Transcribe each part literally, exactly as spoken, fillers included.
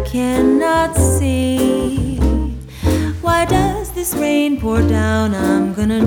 cannot see. Why does this rain pour down? I'm gonna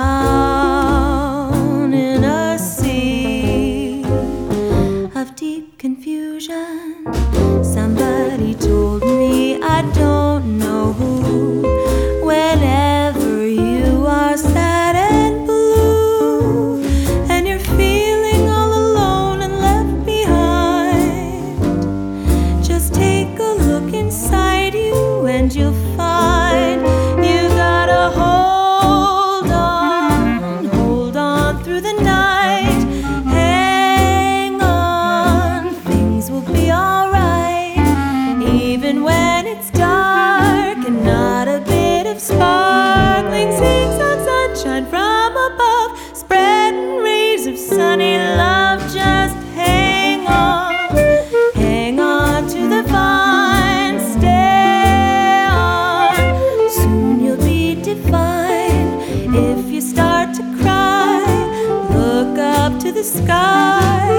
drown in a sea of deep confusion. Somebody told me, I don't know who, whenever you are sad and blue, and you're feeling all alone and left behind, just take a look inside you and you'll find you gotta hold on, hold on through the night. Hang on, things will be alright, even when it's dark and not a bit of sparkling zigzag sunshine from above, spreading rays of sunny love. Just hang on, hang on to the vine, stay on. Soon you'll be divine. If you start to cry, look up to the sky.